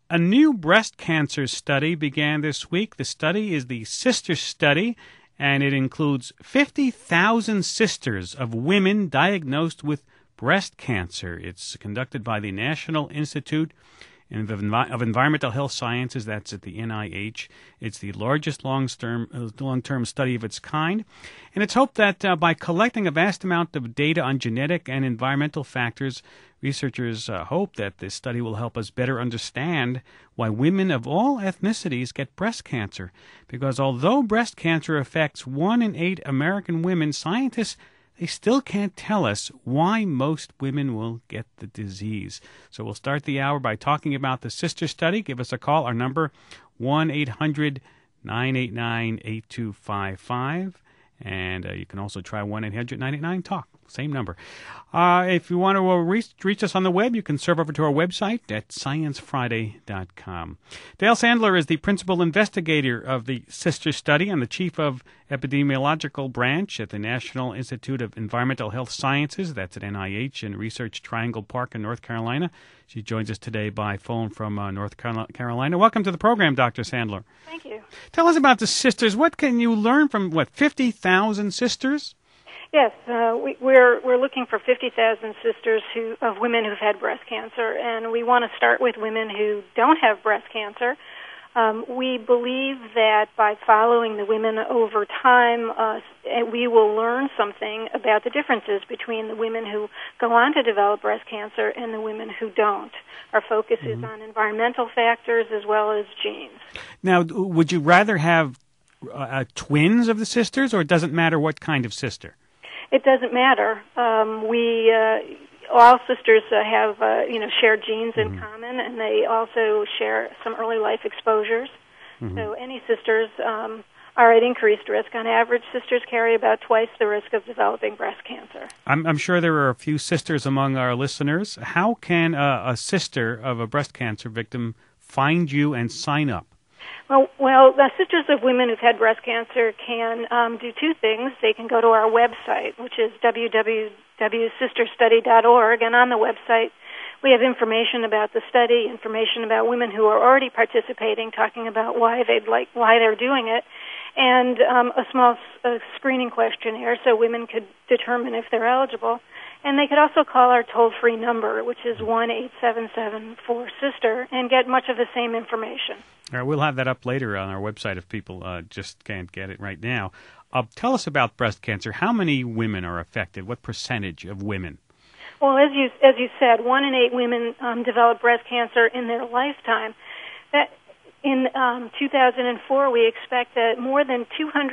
A new breast cancer study began this week. The study is the Sister Study, and it includes 50,000 sisters of women diagnosed with breast cancer. It's conducted by the National Institute of Environmental Health Sciences. That's at the NIH. It's the largest long-term study of its kind. And it's hoped that by collecting a vast amount of data on genetic and environmental factors, researchers hope that this study will help us better understand why women of all ethnicities get breast cancer. Because although breast cancer affects 1 in 8 American women, scientists they still can't tell us why most women will get the disease. So we'll start the hour by talking about the Sister Study. Give us a call. Our number, 1-800-989-8255. And you can also try 1-800-989-TALK. Same number. If you want to reach us on the web, you can surf over to our website at sciencefriday.com. Dale Sandler is the principal investigator of the Sister Study and the chief of epidemiological branch at the National Institute of Environmental Health Sciences. That's at NIH in Research Triangle Park in North Carolina. She joins us today by phone from North Carolina. Welcome to the program, Dr. Sandler. Thank you. Tell us about the sisters. What can you learn from, 50,000 sisters? Yes, we're looking for 50,000 sisters of women who've had breast cancer, and we want to start with women who don't have breast cancer. We believe that by following the women over time, we will learn something about the differences between the women who go on to develop breast cancer and the women who don't. Our focus is on environmental factors as well as genes. Now, would you rather have twins of the sisters, or it doesn't matter what kind of sister? It doesn't matter. All sisters have shared genes in common, and they also share some early life exposures. So any sisters are at increased risk. On average, sisters carry about twice the risk of developing breast cancer. I'm sure there are a few sisters among our listeners. How can a sister of a breast cancer victim find you and sign up? Well, the Sisters of Women who've had breast cancer can do two things. They can go to our website, which is www.sisterstudy.org, and on the website we have information about the study, information about women who are already participating, talking about why they're doing it, and a small screening questionnaire so women could determine if they're eligible. And they could also call our toll-free number, which is 1-877-4-SISTER, and get much of the same information. All right, we'll have that up later on our website if people just can't get it right now. Tell us about breast cancer. How many women are affected? What percentage of women? Well, as you said, 1 in 8 women develop breast cancer in their lifetime. That in 2004, we expect that more than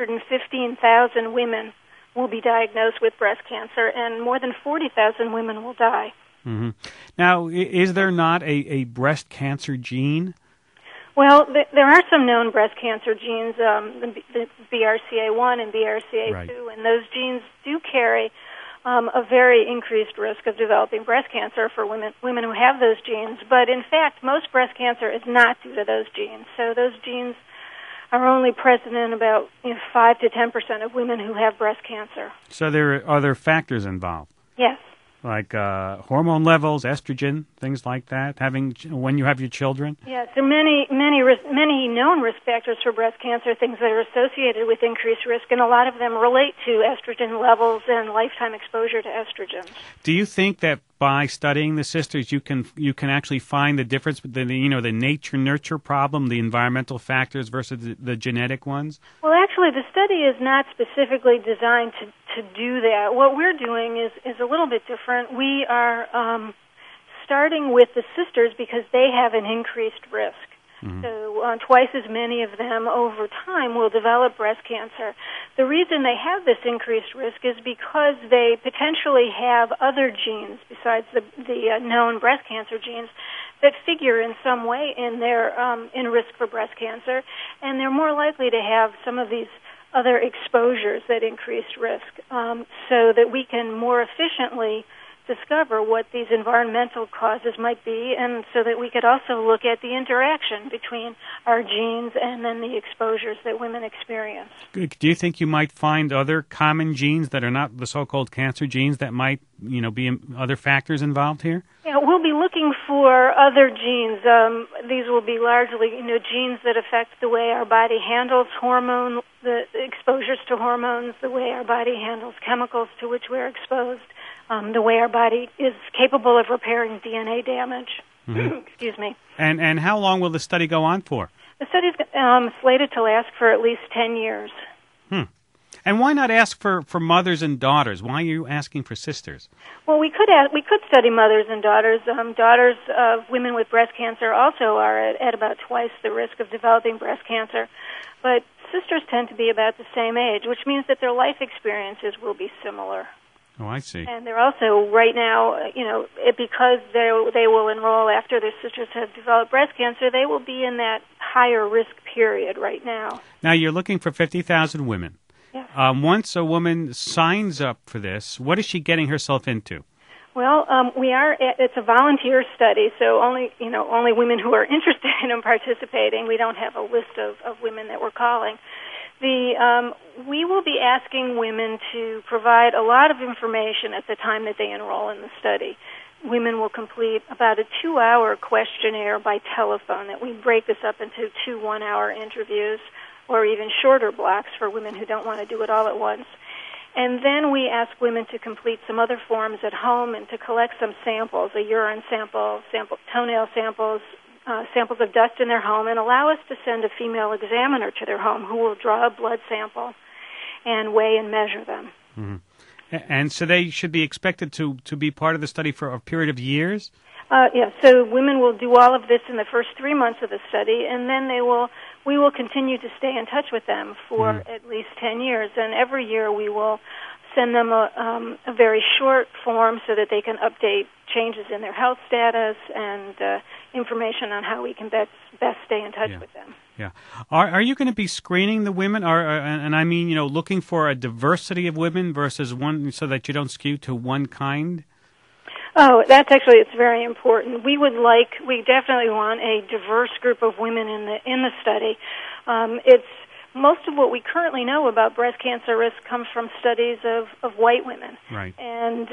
215,000 women will be diagnosed with breast cancer, and more than 40,000 women will die. Mm-hmm. Now, is there not a breast cancer gene? Well, there are some known breast cancer genes, the BRCA1 and BRCA2, right. And those genes do carry a very increased risk of developing breast cancer for women who have those genes. But in fact, most breast cancer is not due to those genes. So those genes are only present in about 5 to 10% of women who have breast cancer. So there are other factors involved? Yes. Like hormone levels, estrogen, things like that, when you have your children? Yes, there are many known risk factors for breast cancer, things that are associated with increased risk, and a lot of them relate to estrogen levels and lifetime exposure to estrogens. Do you think that by studying the sisters, you can actually find the difference between the nature-nurture problem, the environmental factors versus the genetic ones? Well, actually, the study is not specifically designed to do that. What we're doing is a little bit different. We are starting with the sisters because they have an increased risk. Mm-hmm. So twice as many of them over time will develop breast cancer. The reason they have this increased risk is because they potentially have other genes besides the known breast cancer genes that figure in some way in their in risk for breast cancer, and they're more likely to have some of these other exposures that increase risk, so that we can more efficiently discover what these environmental causes might be, and so that we could also look at the interaction between our genes and then the exposures that women experience. Do you think you might find other common genes that are not the so-called cancer genes that might, be other factors involved here? Yeah, we'll be looking for other genes. These will be largely, genes that affect the way our body handles the exposures to hormones, the way our body handles chemicals to which we're exposed, the way our body is capable of repairing DNA damage. Mm-hmm. Excuse me. And how long will the study go on for? The study is slated to last for at least 10 years. And why not ask for mothers and daughters? Why are you asking for sisters? Well, we could study mothers and daughters. Daughters of women with breast cancer also are at about twice the risk of developing breast cancer. But sisters tend to be about the same age, which means that their life experiences will be similar. Oh, I see. And they're also, right now, because they will enroll after their sisters have developed breast cancer, they will be in that higher risk period right now. Now, you're looking for 50,000 women. Yes. Once a woman signs up for this, what is she getting herself into? Well, it's a volunteer study, so only women who are interested in participating. We don't have a list of women that we're calling. We will be asking women to provide a lot of information at the time that they enroll in the study. Women will complete about a 2-hour questionnaire by telephone that we break this up into 2 one-hour interviews, or even shorter blocks for women who don't want to do it all at once. And then we ask women to complete some other forms at home and to collect some samples, a urine sample, toenail samples, samples of dust in their home, and allow us to send a female examiner to their home who will draw a blood sample and weigh and measure them. Mm-hmm. And so they should be expected to be part of the study for a period of years? So women will do all of this in the first 3 months of the study, and then we will continue to stay in touch with them for at least 10 years. And every year we will send them a very short form so that they can update changes in their health status and information on how we can best stay in touch with them. Yeah. Are you going to be screening the women, and I mean, looking for a diversity of women versus one, so that you don't skew to one kind? Oh, it's very important. We definitely want a diverse group of women in the study. It's most of what we currently know about breast cancer risk comes from studies of white women. Right. And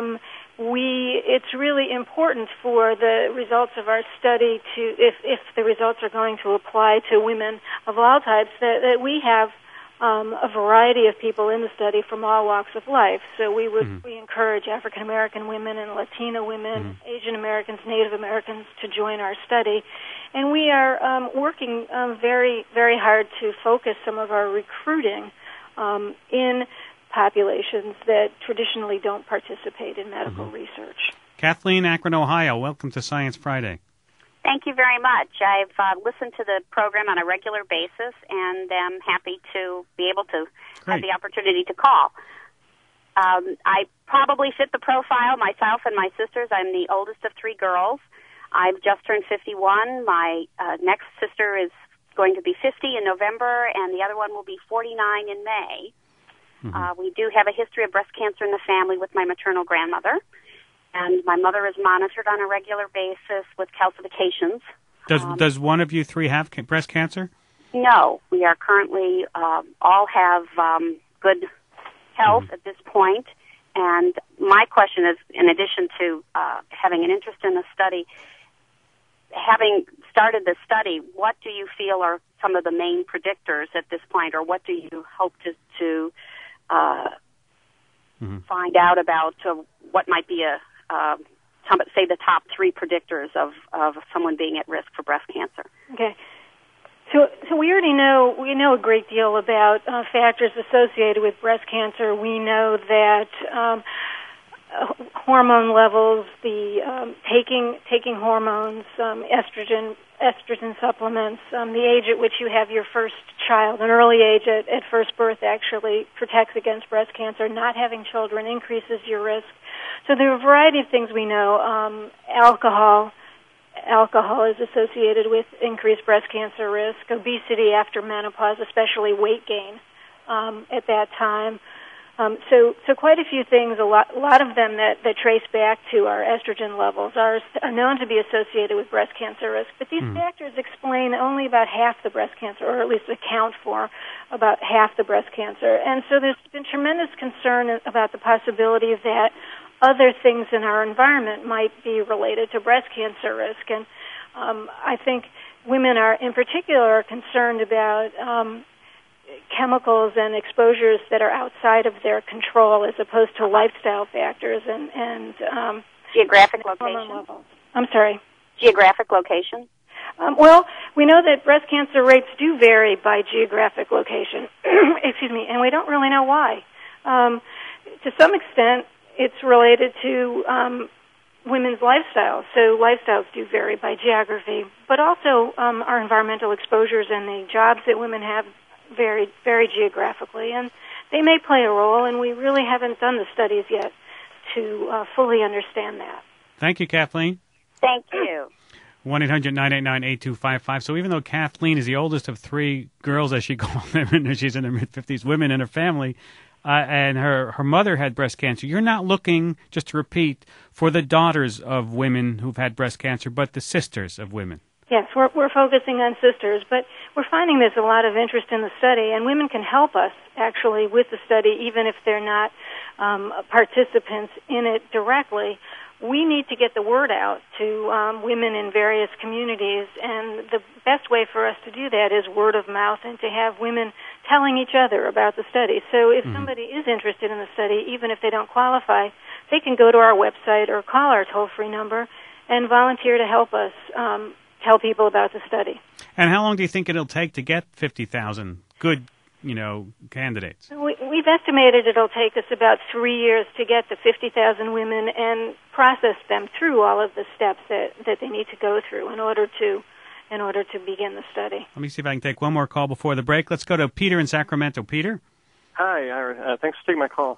it's really important for the results of our study if the results are going to apply to women of all types, that we have a variety of people in the study from all walks of life. So we encourage African American women and Latina women, Asian Americans, Native Americans to join our study. And we are working very, very hard to focus some of our recruiting in populations that traditionally don't participate in medical research. Kathleen, Akron, Ohio, welcome to Science Friday. Thank you very much. I've listened to the program on a regular basis, and am happy to be able to have the opportunity to call. I probably fit the profile, myself and my sisters. I'm the oldest of 3 girls. I've just turned 51. My next sister is going to be 50 in November, and the other one will be 49 in May. We do have a history of breast cancer in the family with my maternal grandmother. And my mother is monitored on a regular basis with calcifications. Does one of you 3 have breast cancer? No. We are currently all have good health at this point. And my question is, in addition to having an interest in the study, having started the study, what do you feel are some of the main predictors at this point, or what do you hope to find out about what might be say the top 3 predictors of someone being at risk for breast cancer? Okay. So we already know a great deal about factors associated with breast cancer. We know that hormone levels, the taking hormones, estrogen supplements, the age at which you have your first child, an early age at first birth actually protects against breast cancer. Not having children increases your risk. So there are a variety of things we know. Alcohol is associated with increased breast cancer risk. Obesity after menopause, especially weight gain at that time. So quite a few things, a lot of them that trace back to our estrogen levels are known to be associated with breast cancer risk. But these factors explain only about half the breast cancer, or at least account for about half the breast cancer. And so there's been tremendous concern about the possibility that other things in our environment might be related to breast cancer risk. And I think women are, in particular, concerned about chemicals and exposures that are outside of their control as opposed to lifestyle factors and geographic location. Levels. I'm sorry? Geographic location? Well, we know that breast cancer rates do vary by geographic location. Excuse me, and we don't really know why. To some extent, it's related to women's lifestyles. So lifestyles do vary by geography, but also our environmental exposures and the jobs that women have vary geographically, and they may play a role, and we really haven't done the studies yet to fully understand that. Thank you, Kathleen. Thank you. 1-800-989-8255. So even though Kathleen is the oldest of three girls, as she calls them, she's in her mid-50s, women in her family, and her mother had breast cancer, you're not looking, just to repeat, for the daughters of women who've had breast cancer, but the sisters of women. Yes, we're focusing on sisters, but we're finding there's a lot of interest in the study, and women can help us, actually, with the study, even if they're not participants in it directly. We need to get the word out to women in various communities, and the best way for us to do that is word of mouth and to have women telling each other about the study. So if somebody is interested in the study, even if they don't qualify, they can go to our website or call our toll-free number and volunteer to help us tell people about the study. And how long do you think it'll take to get 50,000 good, candidates? We've estimated it'll take us about 3 years to get the 50,000 women and process them through all of the steps that they need to go through in order to begin the study. Let me see if I can take one more call before the break. Let's go to Peter in Sacramento. Peter? Hi, Ira. Thanks for taking my call.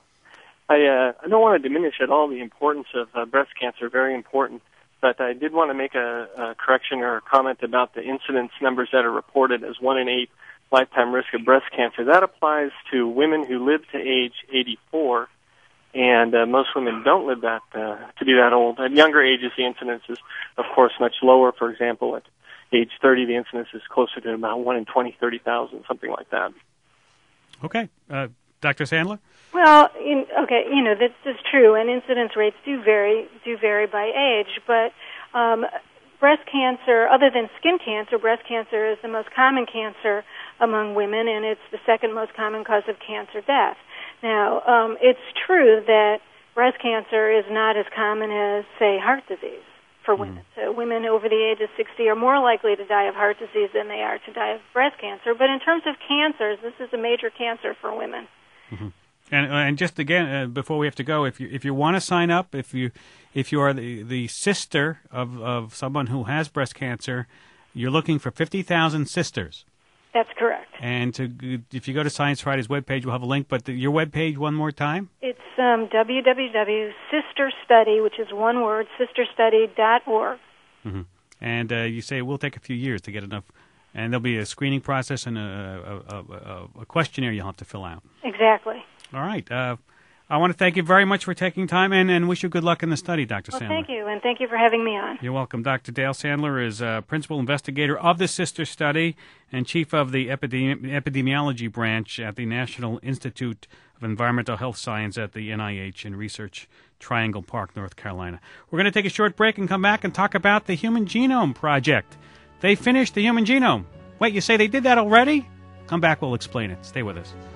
I don't want to diminish at all the importance of breast cancer, very important. But I did want to make a correction or a comment about the incidence numbers that are reported as 1 in 8 lifetime risk of breast cancer. That applies to women who live to age 84, and most women don't live to be that old. At younger ages, the incidence is, of course, much lower. For example, at age 30, the incidence is closer to about 1 in 20, 30,000, something like that. Okay. Dr. Sandler? Well, that's true, and incidence rates do vary by age. But breast cancer, other than skin cancer, breast cancer is the most common cancer among women, and it's the second most common cause of cancer death. Now, it's true that breast cancer is not as common as, say, heart disease for women. So women over the age of 60 are more likely to die of heart disease than they are to die of breast cancer. But in terms of cancers, this is a major cancer for women. Mm-hmm. And just again, before we have to go, if you want to sign up, if you are the sister of someone who has breast cancer, you're looking for 50,000 sisters. That's correct. And if you go to Science Friday's webpage, we'll have a link. But your webpage one more time? It's www.sisterstudy, which is one word, sisterstudy.org. Mm-hmm. And you say it will take a few years to get enough. And there'll be a screening process and a questionnaire you'll have to fill out. Exactly. All right. I want to thank you very much for taking time and wish you good luck in the study, Dr. Sandler. Thank you, and thank you for having me on. You're welcome. Dr. Dale Sandler is principal investigator of the Sister Study and chief of the epidemiology branch at the National Institute of Environmental Health Science at the NIH in Research Triangle Park, North Carolina. We're going to take a short break and come back and talk about the Human Genome Project. They finished the human genome. Wait, you say they did that already? Come back, we'll explain it. Stay with us.